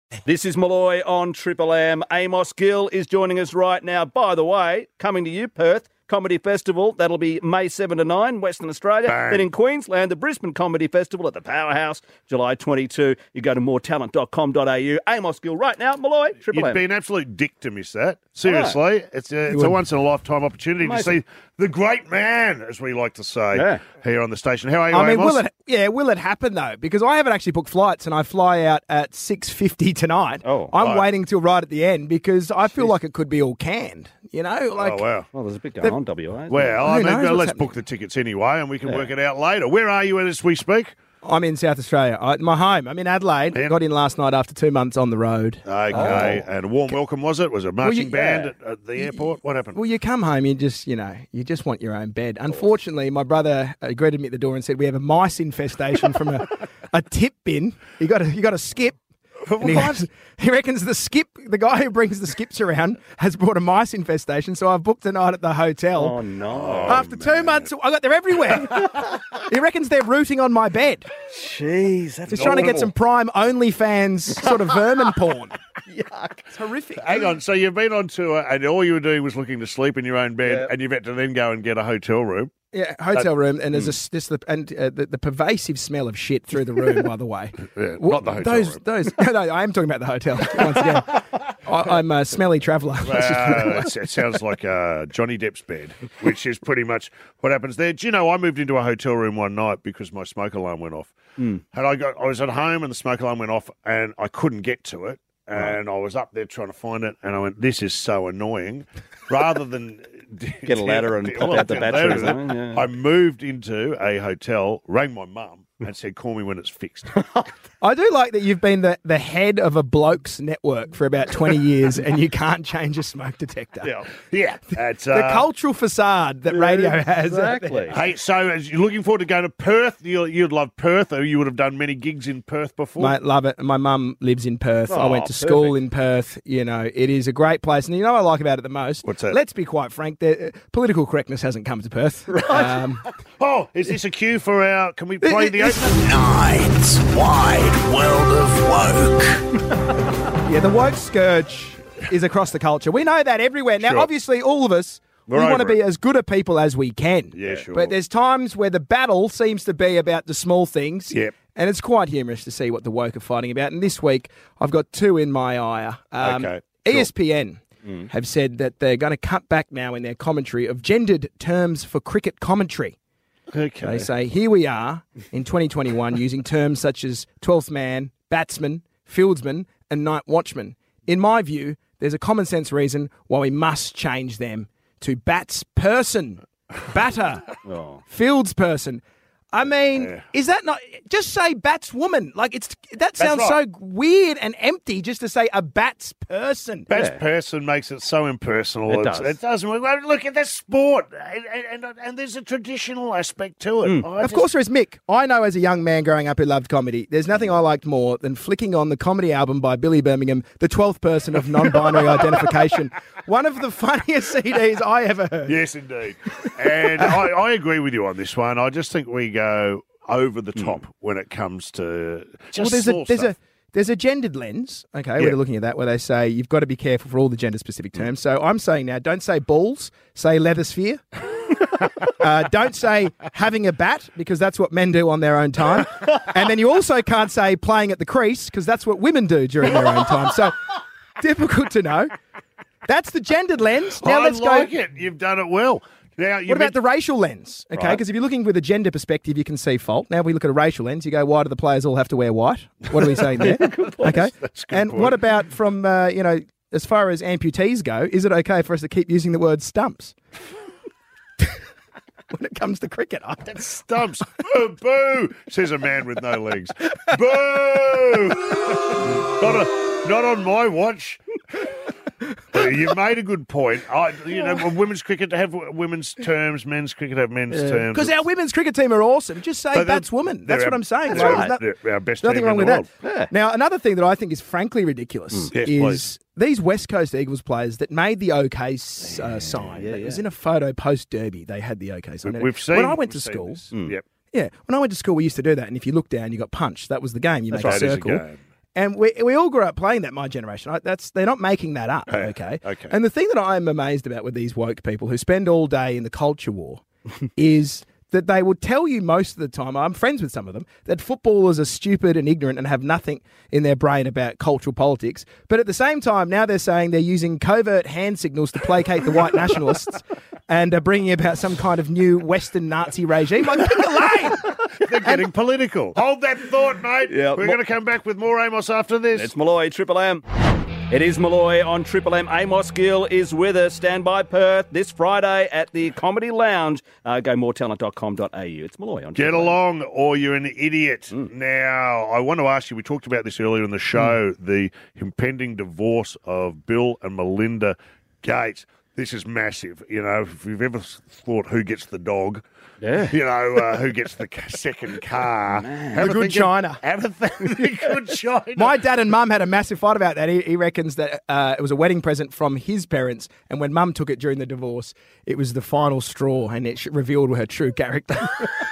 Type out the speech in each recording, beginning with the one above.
This is Malloy on Triple M. Amos Gill is joining us right now. By the way, coming to you, Perth Comedy Festival. That'll be May 7 to 9, Western Australia. Bang. Then in Queensland, the Brisbane Comedy Festival at the Powerhouse, July 22. You go to moretalent.com.au. Amos Gill right now. Malloy, Triple You'd M. be an absolute dick to miss that. Seriously. It's a once-in-a-lifetime opportunity Amazing. to see the great man, as we like to say, here on the station. How are you, I mean, Amos? will it happen, though? Because I haven't actually booked flights and I fly out at 6:50 tonight. Oh, I'm right. waiting till right at the end because I feel like it could be all canned, you know? Like, Oh, wow. Well, there's a bit going on, WA. isn't Well, there? I Who mean, knows what's let's happening? book the tickets anyway and we can work it out later. Where are you as we speak? I'm in South Australia. My home. I'm in Adelaide. Yeah. Got in last night after 2 months on the road. Okay. And a warm welcome, was it? Was it a marching you- band at the airport? What happened? Well, you come home, you just want your own bed. Unfortunately, my brother greeted me at the door and said, we have a mice infestation from a tip bin. You got to skip. And he reckons the guy who brings the skips around has brought a mice infestation, so I've booked a night at the hotel. Oh, no. After 2 months, I got they're everywhere. He reckons they're rooting on my bed. Jeez, that's He's trying to get some prime OnlyFans sort of vermin porn. yuck. It's horrific. Hang on. So you've been on tour and all you were doing was looking to sleep in your own bed and you've had to then go and get a hotel room. Yeah, hotel room, and there's the pervasive smell of shit through the room. By the way, Yeah, not the hotel room. No, I am talking about the hotel once again. I'm a smelly traveller. It sounds like Johnny Depp's bed, which is pretty much what happens there. Do you know, I moved into a hotel room one night because my smoke alarm went off. And I was at home and the smoke alarm went off and I couldn't get to it. And I was up there trying to find it and I went, this is so annoying. Rather than Get a ladder and pop out the battery or something, yeah. I moved into a hotel, rang my mum and said, call me when it's fixed. I do like that you've been the head of a blokes network for about 20 years, and you can't change a smoke detector. Yeah. That's, The cultural facade that radio has. Exactly. Hey, so as you're looking forward to going to Perth, you'd love Perth, or you would have done many gigs in Perth before? Mate, love it. My mum lives in Perth. I went to school in Perth. You know, it is a great place. And you know what I like about it the most? What's that? Let's be quite frank. Political correctness hasn't come to Perth. Right. Oh, is this a cue for our... Can we play the opener? Nine's Wide World of Woke. Yeah, the woke scourge is across the culture. We know that everywhere. Now, Sure. obviously, all of us, we We're want to over be it. as good a people as we can. Yeah, sure. But there's times where the battle seems to be about the small things. Yep. And it's quite humorous to see what the woke are fighting about. And this week, I've got two in my ire. Okay, sure. ESPN have said that they're going to cut back now in their commentary of gendered terms for cricket commentary. Okay. They say, here we are in 2021 using terms such as 12th man, batsman, fieldsman, and night watchman. In my view, there's a common sense reason why we must change them to bats person, batter, fields person. I mean, is that not... Just say bats woman. Like, that sounds right. so weird and empty just to say a bats person. Best person makes it so impersonal. It does. It doesn't. Well, look at the sport, and there's a traditional aspect to it. Of course there is, Mick. I know as a young man growing up who loved comedy, there's nothing I liked more than flicking on the comedy album by Billy Birmingham, The 12th Person of Non-Binary Identification. One of the funniest CDs I ever heard. Yes, indeed. And I agree with you on this one. I just think we go over the top when it comes to just There's a gendered lens, okay, Yeah. where they're looking at that, where they say you've got to be careful for all the gender-specific terms. So I'm saying now, don't say balls, say leather sphere. Don't say having a bat, because that's what men do on their own time. And then you also can't say playing at the crease, because that's what women do during their own time. So difficult to know. That's the gendered lens. Now let's like go. it. You've done it well. Now, What about the racial lens? Okay, Right. because if you're looking with a gender perspective, you can see fault. Now, if we look at a racial lens, you go, why do the players all have to wear white? What are we saying there? Okay. That's a good And point. what about from, as far as amputees go, is it okay for us to keep using the word stumps? When it comes to cricket, stumps? Boo, boo, says a man with no legs. Boo! Not on my watch. You made a good point. Women's cricket have women's terms, men's cricket have men's terms. because our women's cricket team are awesome. Just say So that's woman. That's they're what I'm saying. That's Like, right. there's They're our best nothing team wrong in with the that. world. Now, another thing that I think is frankly ridiculous Yes, is please. these West Coast Eagles players that made the OK sign. It was in a photo post-derby. They had the OK sign. We've seen. When I went to we've seen school, this. Yep. yeah, when I went to school, we used to do that. And if you looked down, you got punched. That was the game. You That's make right. a It is a circle. game. And we all grew up playing that, my generation. They're not making that up, okay? Okay. And the thing that I'm amazed about with these woke people who spend all day in the culture war is that they will tell you most of the time, I'm friends with some of them, that footballers are stupid and ignorant and have nothing in their brain about cultural politics. But at the same time, now they're saying they're using covert hand signals to placate the white nationalists and are bringing about some kind of new Western Nazi regime. Like, pick a lane! They're getting political. Hold that thought, mate. Yeah, We're going to come back with more Amos after this. It's Malloy, Triple M. It is Malloy on Triple M. Amos Gill is with us. Stand by Perth this Friday at the Comedy Lounge. Go moretalent.com.au. It's Malloy on Get Triple M. along or you're an idiot. Now, I want to ask you, we talked about this earlier in the show, the impending divorce of Bill and Melinda Gates. This is massive. You know, if you've ever thought who gets the dog, you know, who gets the second car. The good China. Have a think, the good China. My dad and mum had a massive fight about that. He reckons that it was a wedding present from his parents, and when mum took it during the divorce, it was the final straw, and it revealed her true character.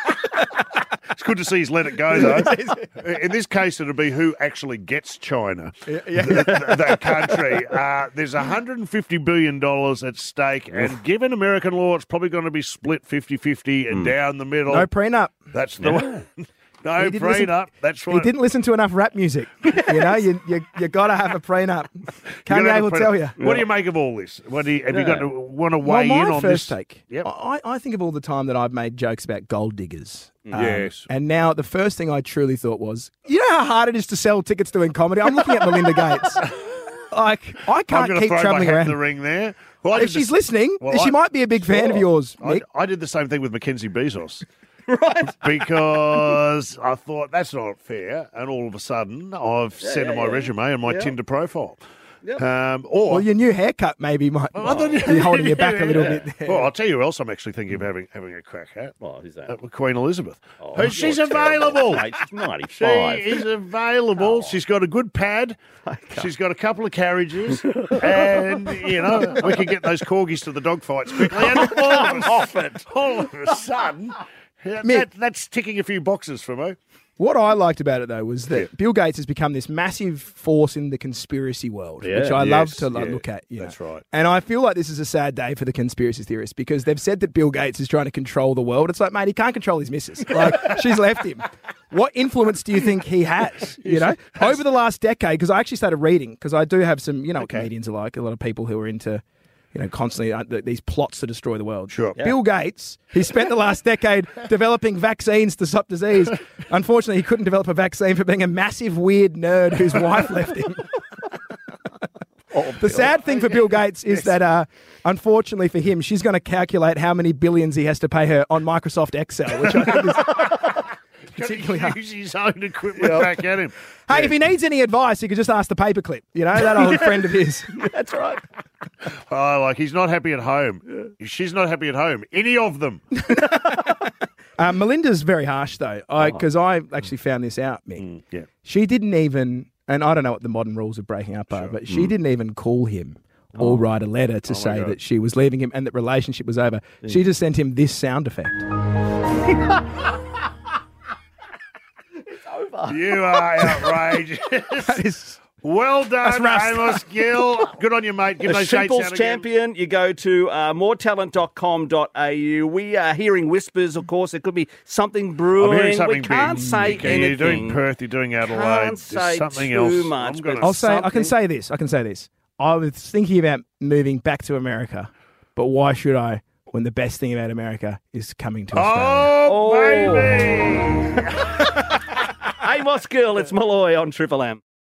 It's good to see he's let it go, though. In this case, it'll be who actually gets China, that country. There's $150 billion at stake, and given American law, it's probably going to be split 50-50 and down the middle. No prenup. That's the one. No He didn't listen- prenup. That's He right. didn't listen to enough rap music. You know, you got to have a prenup. Kanye will tell you. What do you make of all this? Have you got to want to weigh Well, in my on first this? take, Yep. I think of all the time that I've made jokes about gold diggers. Yes. And now the first thing I truly thought was, you know how hard it is to sell tickets doing comedy? I'm looking at Melinda Gates. Like, I I'm can't going to keep throw my travelling hat in around. the ring there. Well, I If did she's the- listening, Well, she might be a big fan of yours, Mick. I did the same thing with Mackenzie Bezos. Right. Because I thought that's not fair. And all of a sudden, I've sent her my resume and my Tinder profile. Yep. Well, your new haircut maybe might be holding you back a little bit there. Well, I'll tell you who else I'm actually thinking of having a crack at. Oh, who's that? Queen Elizabeth. Oh, She's you're terrible. available. Mate, she's 95. She is available. She's got a good pad. She's got a couple of carriages. And, you know, we can get those corgis to the dog fights quickly. And all of a sudden, that's ticking a few boxes for me. What I liked about it, though, was that Bill Gates has become this massive force in the conspiracy world, which I love to look at. You that's know. right. And I feel like this is a sad day for the conspiracy theorists because they've said that Bill Gates is trying to control the world. It's like, mate, he can't control his missus. Like, she's left him. What influence do you think he has, you know? Over the last decade, because I actually started reading, because I do have some, you know what comedians are like, a lot of people who are into... You know, constantly these plots to destroy the world. Sure. Bill Gates, he spent the last decade developing vaccines to stop disease. Unfortunately, he couldn't develop a vaccine for being a massive weird nerd whose wife left him. The sad thing for Bill Gates is that, unfortunately for him, she's going to calculate how many billions he has to pay her on Microsoft Excel, which I think is particularly hard. Use his own equipment back at him. Hey, if he needs any advice, he could just ask the paperclip. You know, that old friend of his. That's right. Oh, like he's not happy at home. She's not happy at home. Any of them. Melinda's very harsh, though, because I actually found this out, Mick. Yeah. She didn't even, and I don't know what the modern rules of breaking up are, but she didn't even call him or write a letter to say God. that she was leaving him and that relationship was over. She just sent him this sound effect. You are outrageous. That is, Well done, rust. Amos Gill. Good on you, mate. Give The those shapes Sheeples out again. champion, you go to moretalent.com.au. We are hearing whispers, of course. There could be something brewing. I'm hearing something we can't big. say Okay, anything. You're doing Perth, you're doing Adelaide. Can't say There's something too else. much, I'm gonna- but- I'll say, I can Something. say this. I was thinking about moving back to America, but why should I when the best thing about America is coming to Australia? Oh, baby! Amos Gill, it's Malloy on Triple M.